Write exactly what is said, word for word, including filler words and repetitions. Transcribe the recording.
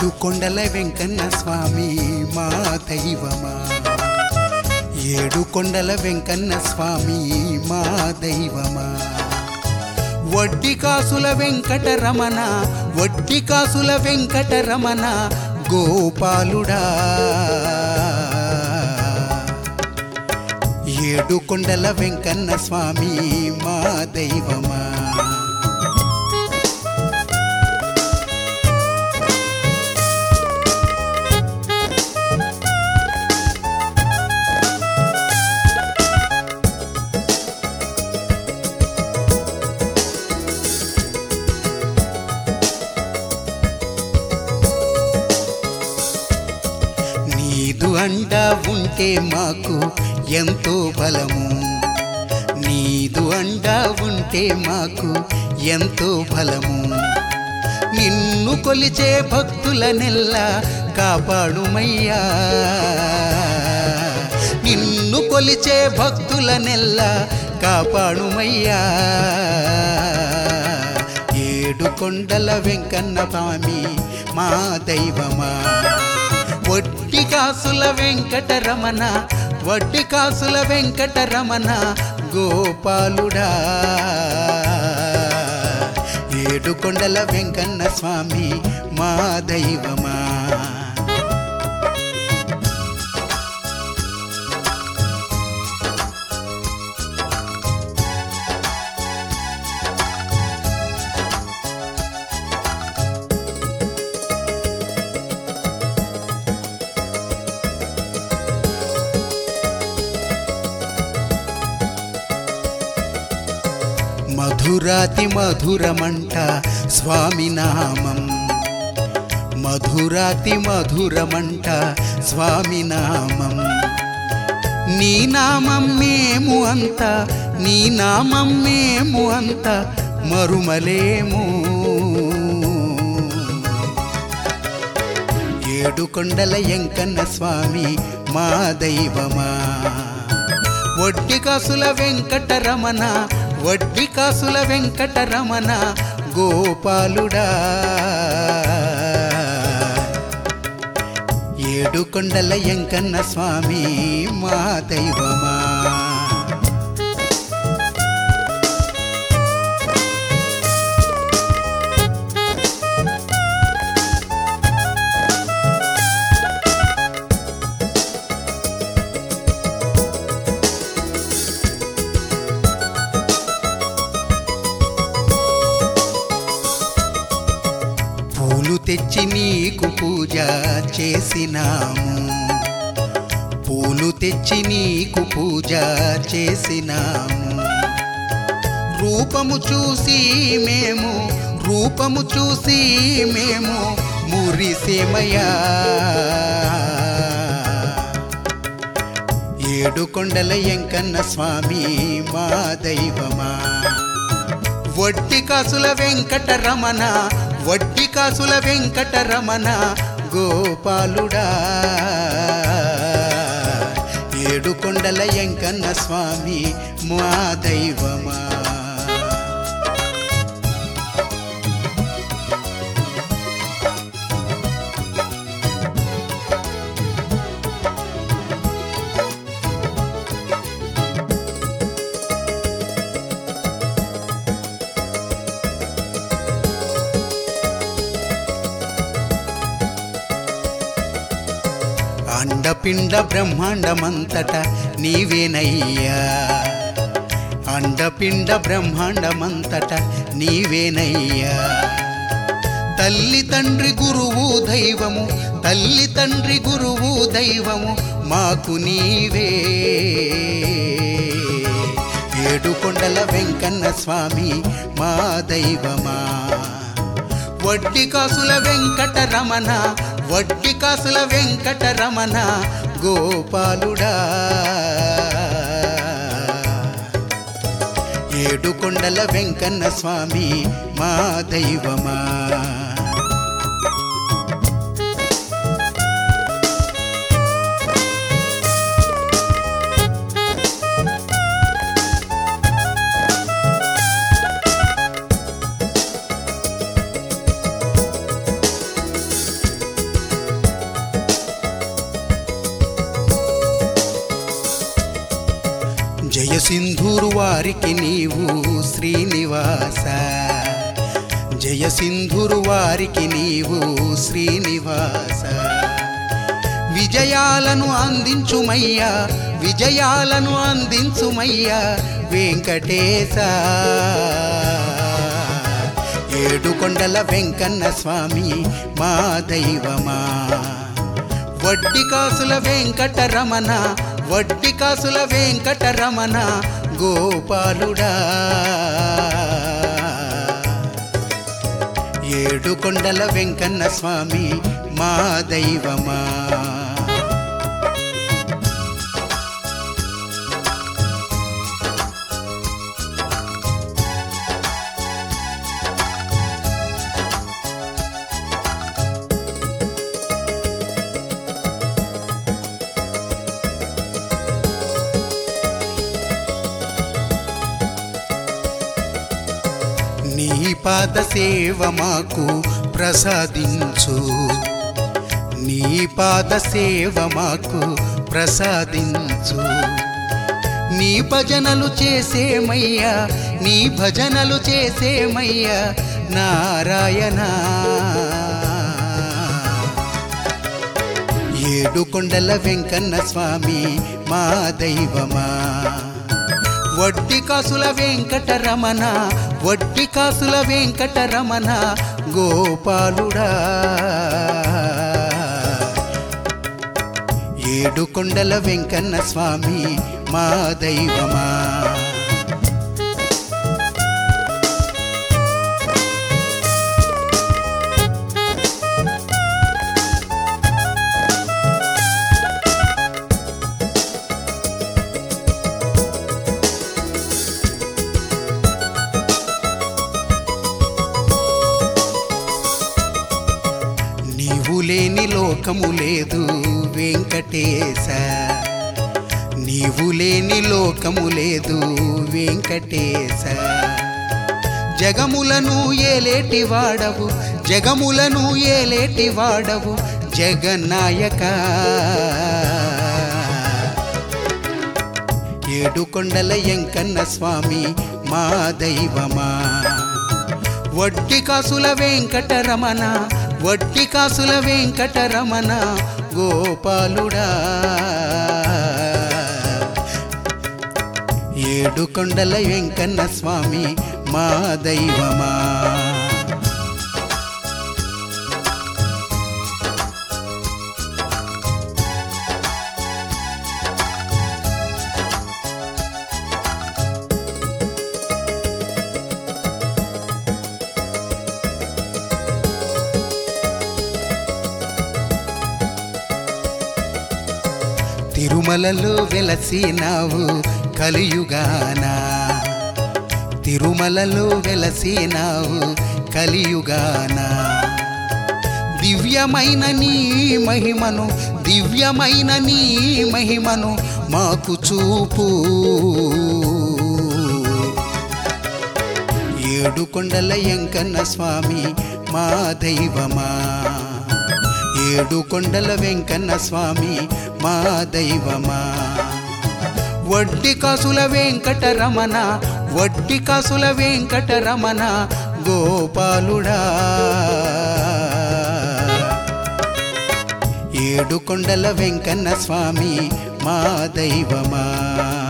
ఏడు కొండల వెంకన్న స్వామి మా దైవమా, ఏడు కొండల వెంకన్న స్వామి మా దైవమా. వడ్డీ కాసుల వెంకటరమణ, వడ్డీ కాసుల వెంకటరమణ గోపాలుడా, ఏడు కొండల వెంకన్న స్వామి మా దైవమా. నీదు అండా ఉంటే మాకు ఎంతో బలము, నీదు అండా ఉంటే మాకు ఎంతో బలము. నిన్ను కొలిచే భక్తులనెల్లా కాపాడుమయ్యా, నిన్ను కొలిచే భక్తులనెల్లా కాపాడుమయ్యా. ఏడు కొండల వెంకన్న స్వామి మా దైవమా, వడ్డీ కాసుల వెంకటరమణ, వడ్డీ కాసుల వెంకటరమణ గోపాలుడా, ఏడు కొండల వెంకన్న స్వామి మా దైవమా. మధురాతి మధురమంట స్వామి నామం, మధురాతి మధురమంట స్వామి నామం. నీ నామం మేము అంత, నీ నామం మేము అంత మరుమలేము. ఏడు కొండల వెంకన్న స్వామి మా దైవమా, వడ్డీ కాసుల వెంకటరమణ, వడ్డీ కాసుల వెంకటరమణ గోపాలుడా, ఏడు కొండల వెంకన్న స్వామి మా దైవమా. పూలు తెచ్చి నీకు పూజ చేసినాము, పూలు తెచ్చి నీకు పూజ చేసినాము. రూపము చూసి మేము, రూపము చూసి మేము మురిసేమయ్యా. ఏడు కొండల వెంకన్న స్వామి మా దైవమా, వడ్డీ కాసుల వెంకటరమణ, వడ్డీ కాసుల వెంకటరమణ గోపాలుడా, ఏడు కొండల వెంకన్న స్వామి మా దైవమా. అండపిండ బ్రహ్మాండమంతట నీవేనయ్యా, అండపిండ బ్రహ్మాండమంతట నీవేనయ్యా. తల్లి తండ్రి గురువు దైవము, తల్లి తండ్రి గురువు దైవము మాకు నీవే. ఏడు కొండల వెంకన్న స్వామి మా దైవమా, వడ్డీ కాసుల వెంకటరమణ, వడ్డీ కాసుల వెంకటరమణ గోపాలుడా, ఏడు కొండల వెంకన్న స్వామి మా దైవమా. సింధూరు వారికి నీవు శ్రీనివాస, జయ సింధూరు వారికి నీవు శ్రీనివాస. విజయాలను అందించుమయ్యా, విజయాలను అందించుమయ్యా వెంకటేశ. ఏడుకొండల వెంకన్న స్వామి మా దైవమా, వడ్డీ కాసుల వెంకటరమణ, వడ్డీ కాసుల వెంకటరమణ గోపాలుడా. ఏడుకొండల వెంకన్న స్వామి మా దైవమా. నీ పాద సేవ మాకు ప్రసాదించు, నీ పాద సేవ మాకు ప్రసాదించు. నీ భజనలు చేసేమయ్యా, నీ భజనలు చేసేమయ్యా నారాయణ. ఏడుకొండల వెంకన్న స్వామి మా దైవమా, వడ్డీ కాసుల వెంకటరమణ, వడ్డీ కాసుల వెంకటరమణ గోపాలుడా. ఏడుకొండల వెంకన్న స్వామి మా దైవమా. నీవు లేని లోకము లేదు వెంకటేశ, నీవు లేని లోకము లేదు వెంకటేశ. జగములను ఏలేటి వాడవు, జగములను ఏలేటి వాడవు జగన్నాయక. ఏడుకొండల వెంకన్న స్వామి మా దైవమా, వడ్డీ కాసుల వెంకటరమణ, వడ్డీ కాసుల వెంకటరమణ గోపాలుడా. ఏడుకొండల వెంకన్న స్వామి మా దైవమా. తిరుమలలో వెలసినావు కలియుగాన, తిరుమలలో వెలసినావు కలియుగాన. దివ్యమైన నీ మహిమను, దివ్యమైన నీ మహిమను మాకు చూపు. ఏడుకొండల వెంకన్న స్వామి మా దైవమా, ఏడుకొండల వెంకన్న స్వామి మా దైవమా. వడ్డీ కాసుల వెంకటరమణ, వడ్డీ కాసుల వెంకటరమణ గోపాలుడా. ఏడుకొండల వెంకన్న స్వామి మా దైవమా.